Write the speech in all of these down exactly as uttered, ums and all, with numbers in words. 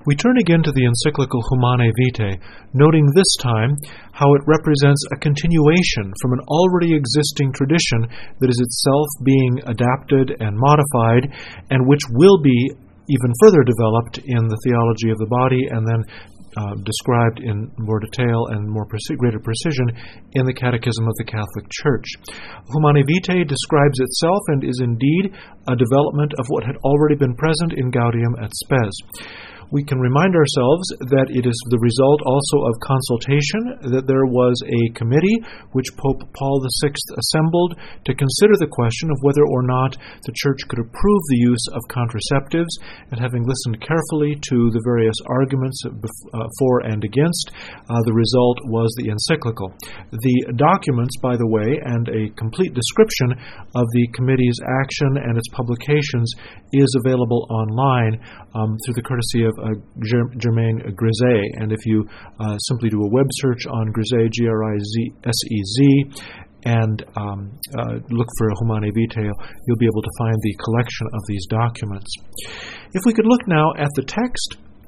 We turn again to the encyclical Humanae Vitae, noting this time how it represents a continuation from an already existing tradition that is itself being adapted and modified, and which will be even further developed in the theology of the body and then uh, described in more detail and more preci- greater precision in the Catechism of the Catholic Church. Humanae Vitae describes itself and is indeed a development of what had already been present in Gaudium et Spes. We can remind ourselves that it is the result also of consultation, that there was a committee which Pope Paul the Sixth assembled to consider the question of whether or not the Church could approve the use of contraceptives, and having listened carefully to the various arguments for and against, uh, the result was the encyclical. The documents, by the way, and a complete description of the committee's action and its publications is available online um, through the courtesy of Uh, Germain Grisez, and if you uh, simply do a web search on Grisez, G R I Z S E Z, and um, uh, look for Humanae Vitae, you'll be able to find the collection of these documents. If we could look now at the text,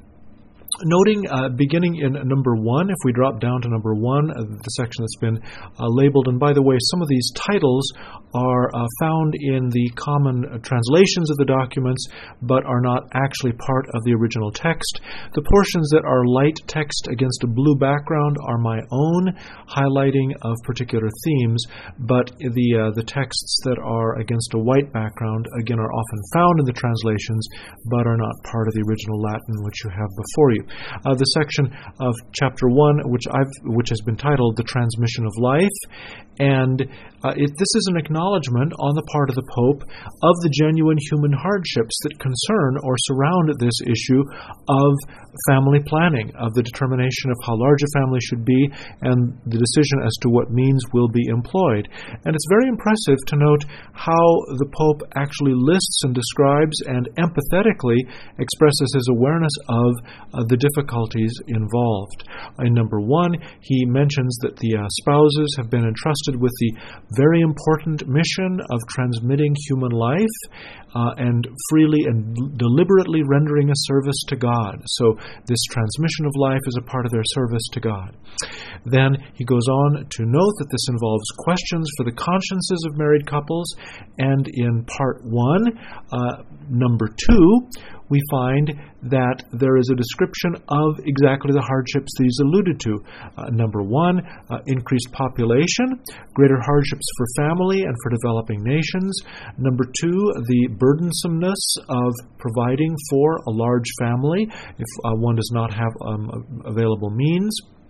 noting, uh, beginning in number one, if we drop down to number one, uh, the section that's been uh, labeled, and by the way, some of these titles are uh, found in the common uh, translations of the documents, but are not actually part of the original text. The portions that are light text against a blue background are my own highlighting of particular themes, but the uh, the texts that are against a white background, again, are often found in the translations, but are not part of the original Latin which you have before you. Uh, the section of chapter one, which I've which has been titled "The Transmission of Life," and uh, it, this is an acknowledgement on the part of the Pope of the genuine human hardships that concern or surround this issue of family planning, of the determination of how large a family should be, and the decision as to what means will be employed. And it's very impressive to note how the Pope actually lists and describes and empathetically expresses his awareness of uh, the difficulties involved. In number one, he mentions that the uh, spouses have been entrusted with the very important mission of transmitting human life uh, and freely and deliberately rendering a service to God. So this transmission of life is a part of their service to God. Then he goes on to note that this involves questions for the consciences of married couples, and in part one, uh, number two, we find that there is a description of exactly the hardships that he's alluded to. Uh, number one, uh, increased population, greater hardships for family and for developing nations. Number two, the burdensomeness of providing for a large family if uh, one does not have um, available means.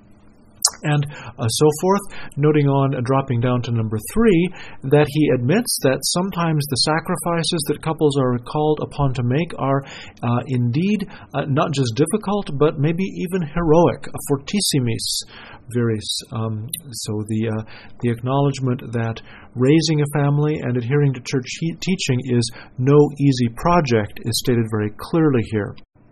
And uh, so forth, noting on, uh, dropping down to number three, that he admits that sometimes the sacrifices that couples are called upon to make are uh, indeed uh, not just difficult, but maybe even heroic, fortissimis viris. Um, so the uh, the acknowledgement that raising a family and adhering to church he- teaching is no easy project is stated very clearly here.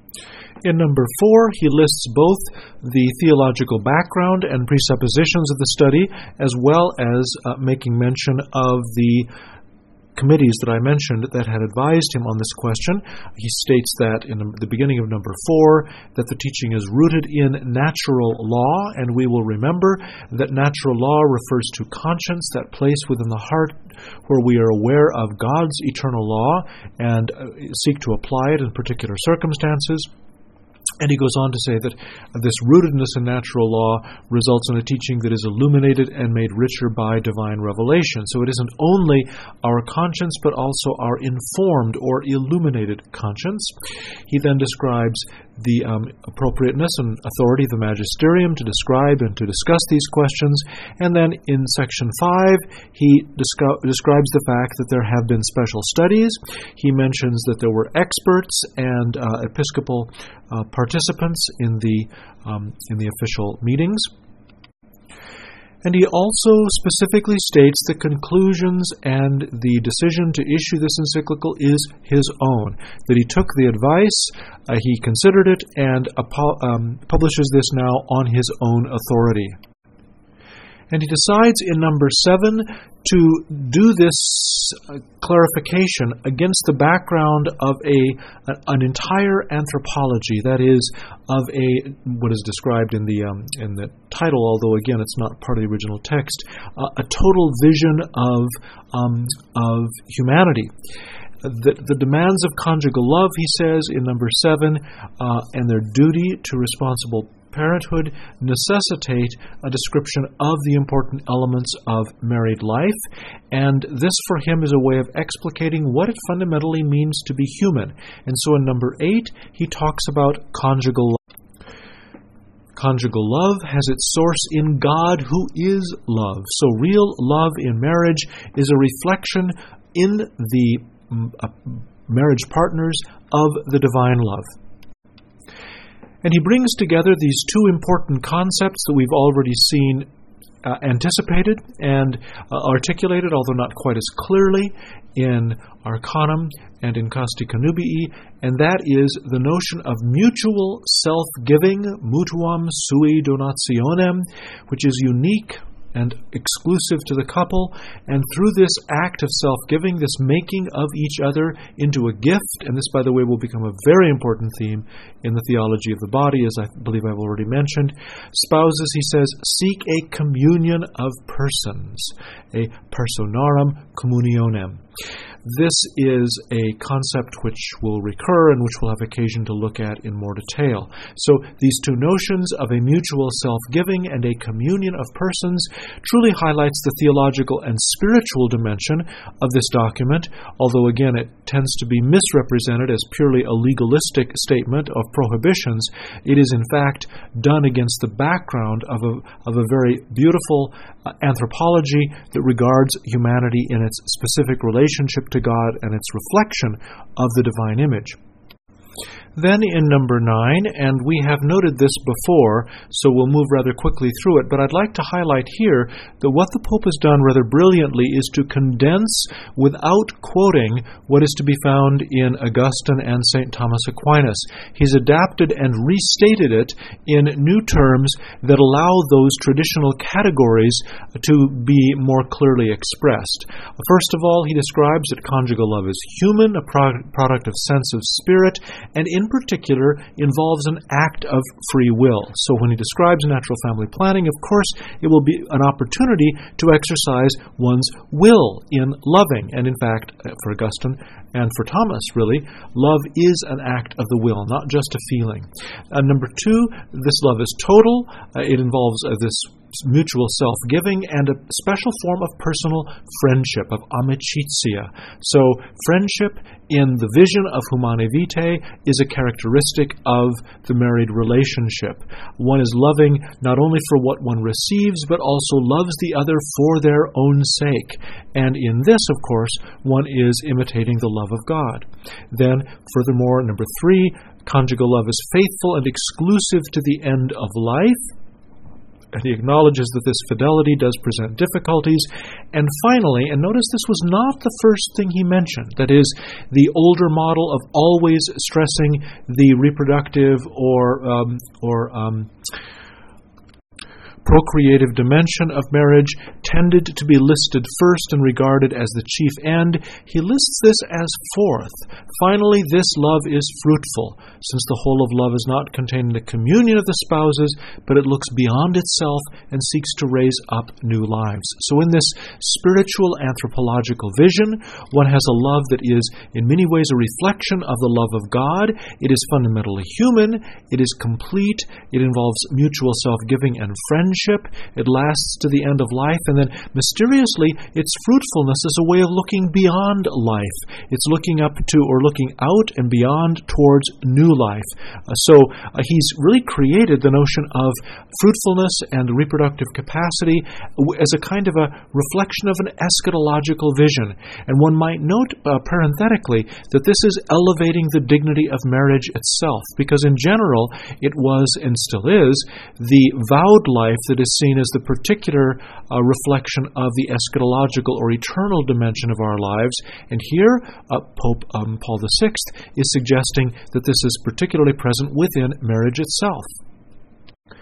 In number four, he lists both the theological background and presuppositions of the study, as well as uh, making mention of the committees that I mentioned that had advised him on this question. He states that in the beginning of number four, that the teaching is rooted in natural law, and we will remember that natural law refers to conscience, that place within the heart where we are aware of God's eternal law and uh, seek to apply it in particular circumstances. And he goes on to say that this rootedness in natural law results in a teaching that is illuminated and made richer by divine revelation. So it isn't only our conscience, but also our informed or illuminated conscience. He then describes the um, appropriateness and authority of the magisterium to describe and to discuss these questions. And then in section five, he descri- describes the fact that there have been special studies. He mentions that there were experts and uh, episcopal uh, participants in the um, in the official meetings. And he also specifically states the conclusions and the decision to issue this encyclical is his own, that he took the advice, uh, he considered it, and apo- um, publishes this now on his own authority. And he decides in number seven to do this uh, clarification against the background of a, a an entire anthropology, that is, of a what is described in the um, in the title, although again it's not part of the original text, uh, a total vision of um, of humanity. The, the demands of conjugal love, he says in number seven, uh, and their duty to responsible parenthood necessitate a description of the important elements of married life, and this for him is a way of explicating what it fundamentally means to be human. And so in number eight, he talks about conjugal love. Conjugal love has its source in God, who is love. So real love in marriage is a reflection in the uh, marriage partners of the divine love. And he brings together these two important concepts that we've already seen uh, anticipated and uh, articulated, although not quite as clearly, in Arcanum and in Casti Connubii, and that is the notion of mutual self-giving, mutuam sui donationem, which is unique and exclusive to the couple, and through this act of self-giving, this making of each other into a gift, and this, by the way, will become a very important theme in the theology of the body, as I believe I've already mentioned. Spouses, he says, seek a communion of persons, a personarum communionem. This is a concept which will recur and which we'll have occasion to look at in more detail. So these two notions of a mutual self-giving and a communion of persons truly highlights the theological and spiritual dimension of this document, although again it tends to be misrepresented as purely a legalistic statement of prohibitions. It is in fact done against the background of a, of a very beautiful uh, anthropology that regards humanity in its specific relationship to God and its reflection of the divine image. Then in number nine, and we have noted this before, so we'll move rather quickly through it, but I'd like to highlight here that what the Pope has done rather brilliantly is to condense without quoting what is to be found in Augustine and Saint Thomas Aquinas. He's adapted and restated it in new terms that allow those traditional categories to be more clearly expressed. First of all, he describes that conjugal love is human, a pro- product of sense of spirit, and in particular involves an act of free will. So when he describes natural family planning, of course, it will be an opportunity to exercise one's will in loving. And in fact, for Augustine and for Thomas, really, love is an act of the will, not just a feeling. Uh, number two, this love is total. Uh, it involves uh, this mutual self-giving and a special form of personal friendship, of amicizia. So friendship in the vision of Humanae Vitae is a characteristic of the married relationship. One is loving not only for what one receives, but also loves the other for their own sake. And in this, of course, one is imitating the love of God. Then, furthermore, number three, conjugal love is faithful and exclusive to the end of life. And he acknowledges that this fidelity does present difficulties. And finally, and notice this was not the first thing he mentioned, that is, the older model of always stressing the reproductive or um, or um, procreative dimension of marriage tended to be listed first and regarded as the chief end. He lists this as fourth. Finally, this love is fruitful, since the whole of love is not contained in the communion of the spouses, but it looks beyond itself and seeks to raise up new lives. So in this spiritual anthropological vision, one has a love that is in many ways a reflection of the love of God. It is fundamentally human. It is complete. It involves mutual self-giving and friendship. It lasts to the end of life, and then mysteriously its fruitfulness is a way of looking beyond life. It's looking up to or looking out and beyond towards new life. Uh, so uh, he's really created the notion of fruitfulness and reproductive capacity as a kind of a reflection of an eschatological vision. And one might note uh, parenthetically that this is elevating the dignity of marriage itself, because in general it was and still is the vowed life that is seen as the particular uh, reflection of the eschatological or eternal dimension of our lives. And here, uh, Pope um, Paul the Sixth is suggesting that this is particularly present within marriage itself.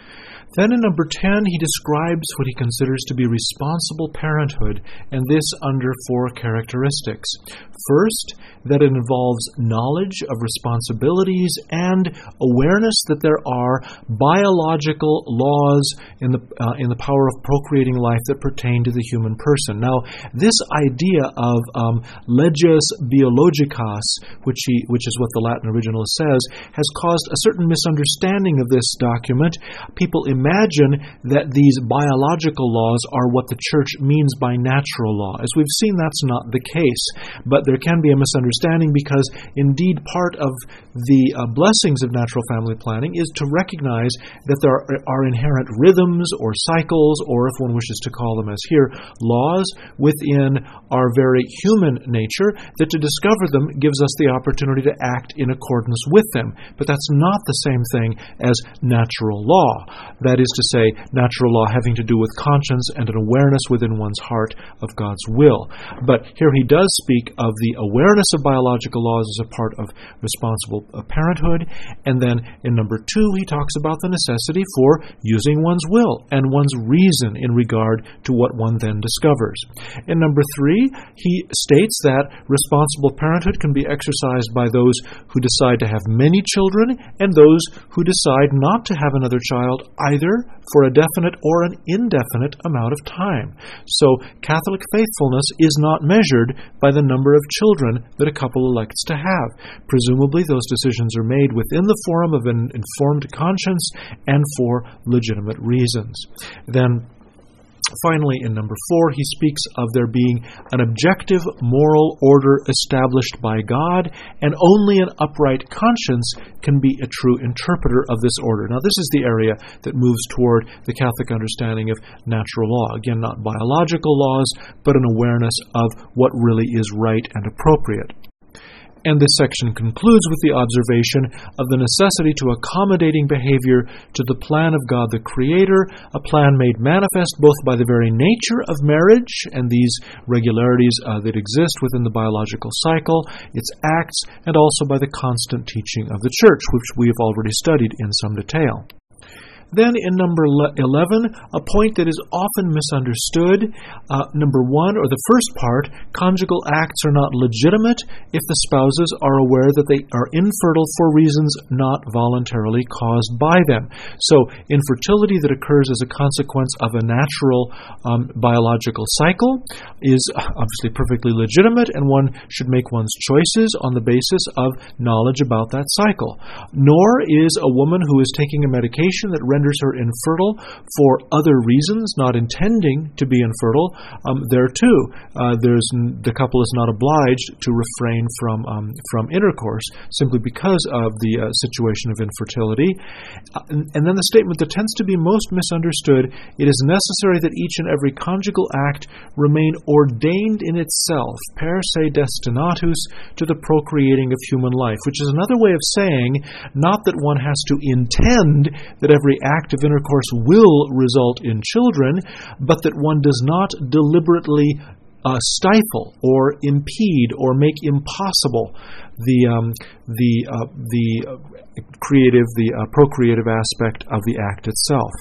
Then in number ten, he describes what he considers to be responsible parenthood, and this under four characteristics. First, that it involves knowledge of responsibilities and awareness that there are biological laws in the uh, in the power of procreating life that pertain to the human person. Now, this idea of um, leges biologicas, which he, which is what the Latin original says, has caused a certain misunderstanding of this document. People imagine that these biological laws are what the Church means by natural law. As we've seen, that's not the case, but there can be a misunderstanding because indeed part of the uh, blessings of natural family planning is to recognize that there are, are inherent rhythms or cycles, or if one wishes to call them as here, laws within our very human nature, that to discover them gives us the opportunity to act in accordance with them. But that's not the same thing as natural law. That is to say, natural law having to do with conscience and an awareness within one's heart of God's will. But here he does speak of the awareness of biological laws as a part of responsible parenthood. And then in number two, he talks about the necessity for using one's will and one's reason in regard to what one then discovers. In number three, he states that responsible parenthood can be exercised by those who decide to have many children and those who decide not to have another child either for a definite or an indefinite amount of time. So Catholic faithfulness is not measured by the number of children that a couple elects to have. Presumably those decisions are made within the forum of an informed conscience and for legitimate reasons. Then finally, in number four, he speaks of there being an objective moral order established by God, and only an upright conscience can be a true interpreter of this order. Now, this is the area that moves toward the Catholic understanding of natural law. Again, not biological laws, but an awareness of what really is right and appropriate. And this section concludes with the observation of the necessity to accommodating behavior to the plan of God the Creator, a plan made manifest both by the very nature of marriage and these regularities uh, that exist within the biological cycle, its acts, and also by the constant teaching of the Church, which we have already studied in some detail. Then in number eleven, a point that is often misunderstood. Uh, number one, or the first part, conjugal acts are not legitimate if the spouses are aware that they are infertile for reasons not voluntarily caused by them. So infertility that occurs as a consequence of a natural um, biological cycle is obviously perfectly legitimate, and one should make one's choices on the basis of knowledge about that cycle. Nor is a woman who is taking a medication that renders her infertile for other reasons, not intending to be infertile, um, there too, uh, there's the couple is not obliged to refrain from um, from intercourse simply because of the uh, situation of infertility. Uh, and, and then the statement that tends to be most misunderstood: it is necessary that each and every conjugal act remain ordained in itself, per se destinatus, to the procreating of human life, which is another way of saying not that one has to intend that every act of intercourse will result in children, but that one does not deliberately uh, stifle or impede or make impossible the um, the uh, the uh, creative, the uh, procreative aspect of the act itself.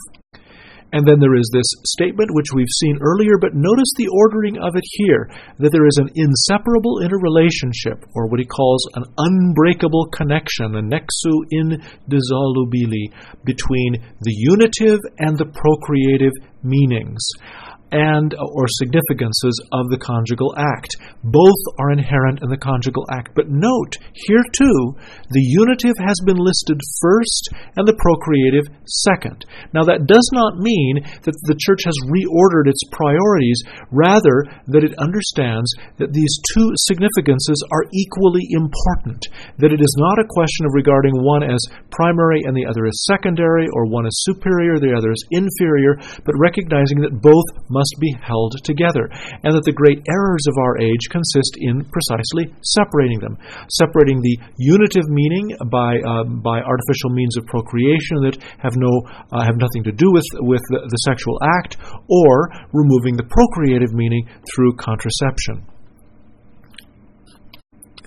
And then there is this statement, which we've seen earlier, but notice the ordering of it here, that there is an inseparable interrelationship, or what he calls an unbreakable connection, a nexu indissolubili, between the unitive and the procreative meanings and or significances of the conjugal act. Both are inherent in the conjugal act. But note, here too, the unitive has been listed first and the procreative second. Now that does not mean that the Church has reordered its priorities, rather that it understands that these two significances are equally important, that it is not a question of regarding one as primary and the other as secondary, or one as superior, the other as inferior, but recognizing that both must must be held together, and that the great errors of our age consist in precisely separating them, separating the unitive meaning by uh, by artificial means of procreation that have no uh, have nothing to do with with the, the sexual act, or removing the procreative meaning through contraception.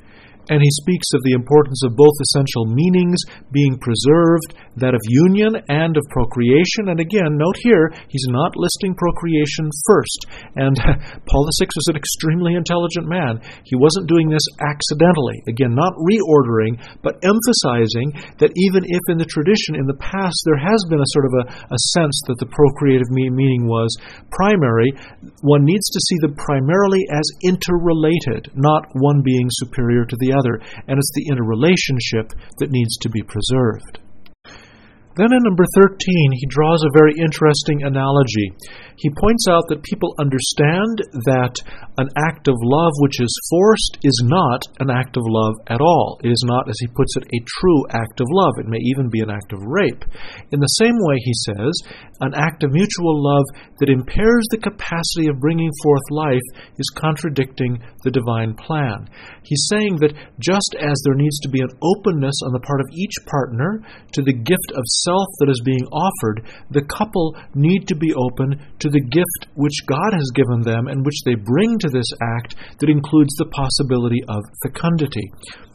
And he speaks of the importance of both essential meanings being preserved, that of union and of procreation. And again, note here, he's not listing procreation first. And Paul the Sixth was an extremely intelligent man. He wasn't doing this accidentally. Again, not reordering, but emphasizing that even if in the tradition in the past there has been a sort of a, a sense that the procreative meaning was primary, one needs to see them primarily as interrelated, not one being superior to the other, and it's the interrelationship that needs to be preserved. Then in number thirteen, he draws a very interesting analogy. He points out that people understand that an act of love which is forced is not an act of love at all. It is not, as he puts it, a true act of love. It may even be an act of rape. In the same way, he says, an act of mutual love that impairs the capacity of bringing forth life is contradicting the divine plan. He's saying that just as there needs to be an openness on the part of each partner to the gift of self that is being offered, the couple need to be open to the gift which God has given them and which they bring to this act that includes the possibility of fecundity.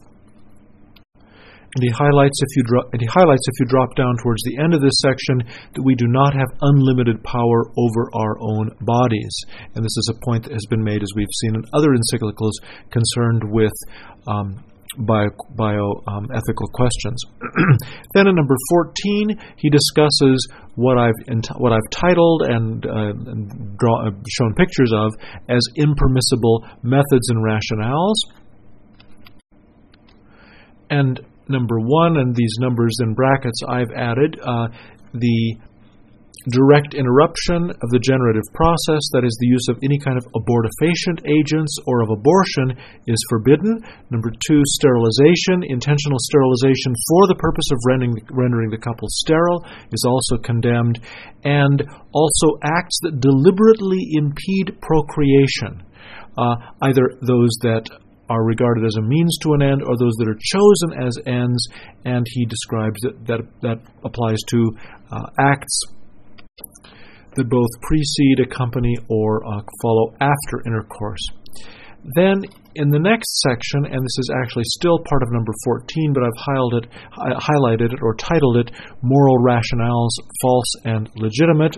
And he highlights if you dro- and he highlights if you drop down towards the end of this section that we do not have unlimited power over our own bodies. And this is a point that has been made, as we've seen in other encyclicals concerned with um, bio, bio um, ethical questions. Then in number fourteen, he discusses what I've ent- what I've titled and, uh, and draw, uh, shown pictures of as impermissible methods and rationales. And number one, and these numbers in brackets I've added, uh, the direct interruption of the generative process, that is the use of any kind of abortifacient agents or of abortion, is forbidden. Number two, sterilization, intentional sterilization for the purpose of rendering, rendering the couple sterile, is also condemned. And also acts that deliberately impede procreation, uh, either those that are regarded as a means to an end or those that are chosen as ends, and he describes that that, that applies to uh, acts that both precede, accompany, or uh, follow after intercourse. Then in the next section, and this is actually still part of number fourteen, but I've highlighted it, highlighted it or titled it Moral Rationales, False and Legitimate.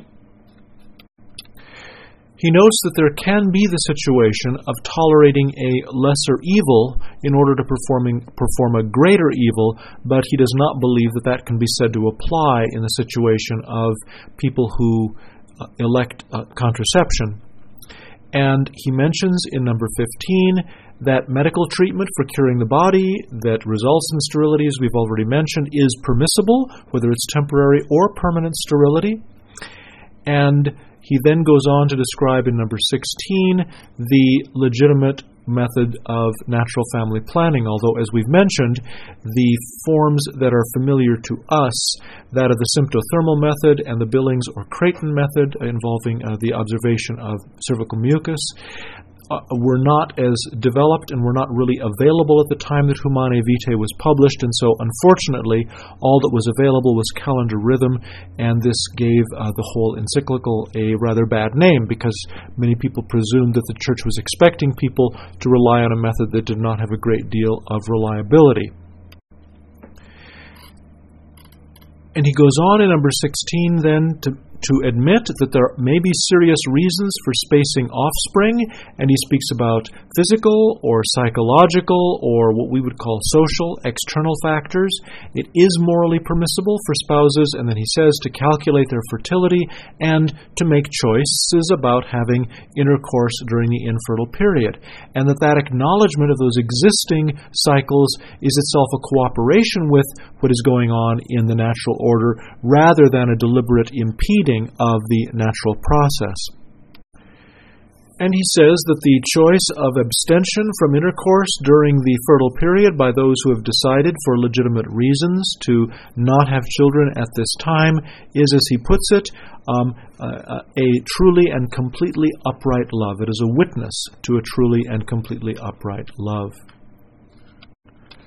He notes that there can be the situation of tolerating a lesser evil in order to performing, perform a greater evil, but he does not believe that that can be said to apply in the situation of people who uh, elect uh, contraception. And he mentions in number fifteen that medical treatment for curing the body that results in sterility, as we've already mentioned, is permissible, whether it's temporary or permanent sterility. And he then goes on to describe in number sixteen the legitimate method of natural family planning, although, as we've mentioned, the forms that are familiar to us, that of the symptothermal method and the Billings or Creighton method involving uh, the observation of cervical mucus, Uh, were not as developed and were not really available at the time that Humanae Vitae was published, and so unfortunately all that was available was calendar rhythm, and this gave uh, the whole encyclical a rather bad name because many people presumed that the Church was expecting people to rely on a method that did not have a great deal of reliability. And he goes on in number sixteen then to to admit that there may be serious reasons for spacing offspring, and he speaks about physical or psychological or what we would call social external factors. It is morally permissible for spouses, and then he says, to calculate their fertility and to make choices about having intercourse during the infertile period, and that that acknowledgement of those existing cycles is itself a cooperation with what is going on in the natural order rather than a deliberate impeding of the natural process. And he says that the choice of abstention from intercourse during the fertile period by those who have decided for legitimate reasons to not have children at this time is, as he puts it, um, a, a truly and completely upright love. It is a witness to a truly and completely upright love.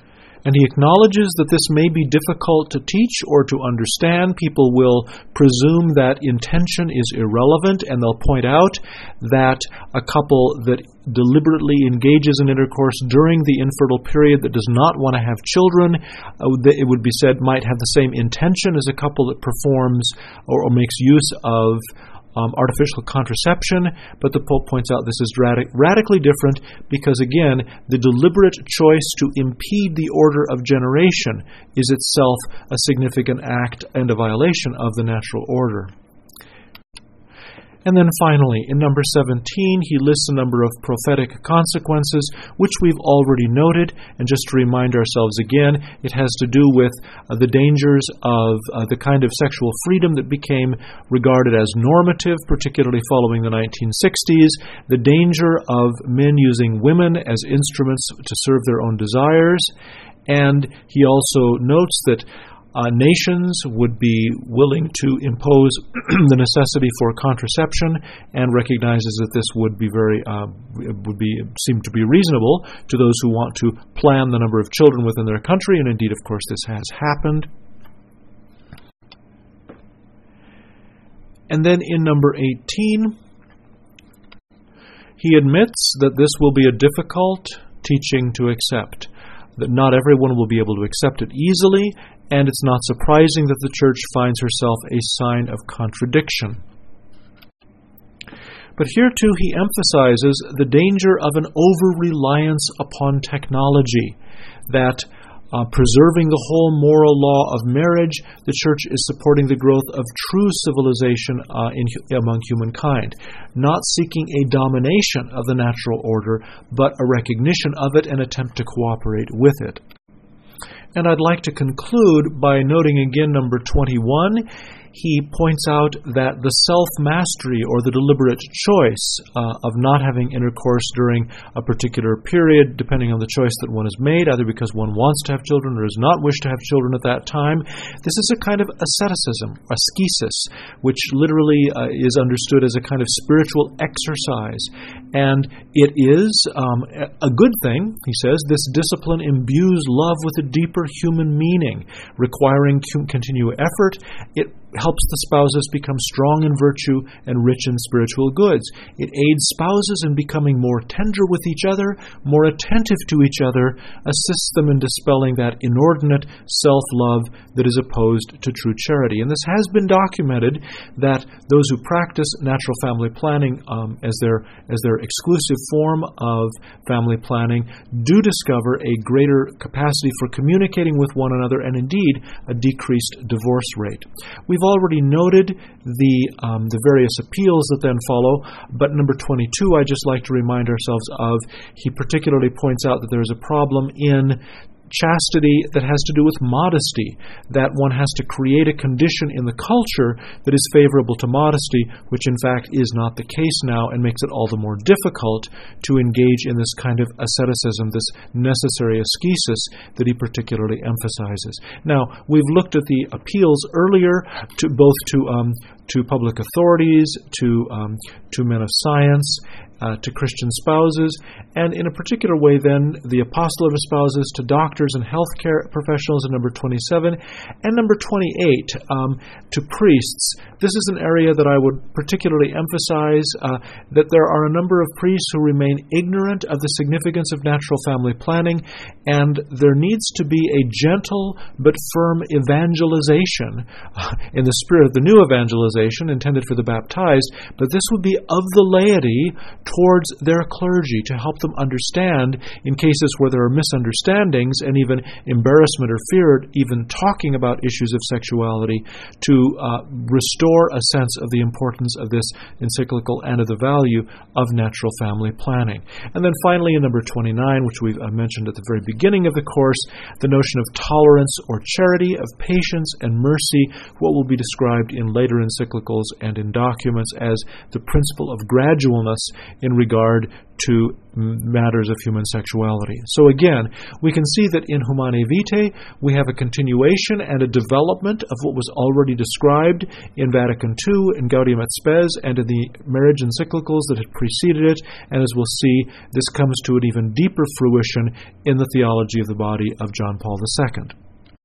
And he acknowledges that this may be difficult to teach or to understand. People will presume that intention is irrelevant, and they'll point out that a couple that deliberately engages in intercourse during the infertile period that does not want to have children, uh, it would be said might have the same intention as a couple that performs or, or makes use of Um, artificial contraception, but the Pope points out this is radic- radically different because, again, the deliberate choice to impede the order of generation is itself a significant act and a violation of the natural order. And then finally, in number seventeen, he lists a number of prophetic consequences, which we've already noted. And just to remind ourselves again, it has to do with uh, the dangers of uh, the kind of sexual freedom that became regarded as normative, particularly following the nineteen sixties, the danger of men using women as instruments to serve their own desires. And he also notes that Uh, nations would be willing to impose the necessity for contraception, and recognizes that this would be very uh, would be seem to be reasonable to those who want to plan the number of children within their country, and indeed, of course, this has happened. And then in number eighteen, he admits that this will be a difficult teaching to accept, that not everyone will be able to accept it easily, and it's not surprising that the Church finds herself a sign of contradiction. But here too he emphasizes the danger of an over-reliance upon technology, that uh, preserving the whole moral law of marriage, the Church is supporting the growth of true civilization uh, in, among humankind, not seeking a domination of the natural order, but a recognition of it and attempt to cooperate with it. And I'd like to conclude by noting again number twenty-one. He points out that the self-mastery or the deliberate choice uh, of not having intercourse during a particular period, depending on the choice that one has made, either because one wants to have children or does not wish to have children at that time, this is a kind of asceticism, ascesis, which literally uh, is understood as a kind of spiritual exercise. And it is um, a good thing, he says. This discipline imbues love with a deeper human meaning, requiring continued effort. It helps the spouses become strong in virtue and rich in spiritual goods. It aids spouses in becoming more tender with each other, more attentive to each other, assists them in dispelling that inordinate self-love that is opposed to true charity. And this has been documented that those who practice natural family planning um, as their as their exclusive form of family planning do discover a greater capacity for communicating with one another, and indeed a decreased divorce rate. We've already noted the um, the various appeals that then follow, but number twenty-two, I just like to remind ourselves of. He particularly points out that there is a problem in chastity that has to do with modesty, that one has to create a condition in the culture that is favorable to modesty, which in fact is not the case now, and makes it all the more difficult to engage in this kind of asceticism, this necessary ascesis that he particularly emphasizes. Now, we've looked at the appeals earlier to both to um, to public authorities, to um, to men of science, Uh, to Christian spouses, and in a particular way then, the apostle of spouses to doctors and healthcare professionals in number twenty-seven, and number twenty-eight, um, to priests. This is an area that I would particularly emphasize, uh, that there are a number of priests who remain ignorant of the significance of natural family planning, and there needs to be a gentle but firm evangelization, uh, in the spirit of the new evangelization intended for the baptized, but this would be of the laity towards their clergy, to help them understand in cases where there are misunderstandings and even embarrassment or fear, even talking about issues of sexuality, to uh, restore a sense of the importance of this encyclical and of the value of natural family planning. And then finally, in number twenty-nine, which we uh, mentioned at the very beginning of the course, the notion of tolerance or charity, of patience and mercy, what will be described in later encyclicals and in documents as the principle of gradualness in regard to matters of human sexuality. So again, we can see that in Humanae Vitae we have a continuation and a development of what was already described in Vatican Two, in Gaudium et Spes, and in the marriage encyclicals that had preceded it, and as we'll see, this comes to an even deeper fruition in the theology of the body of John Paul the Second.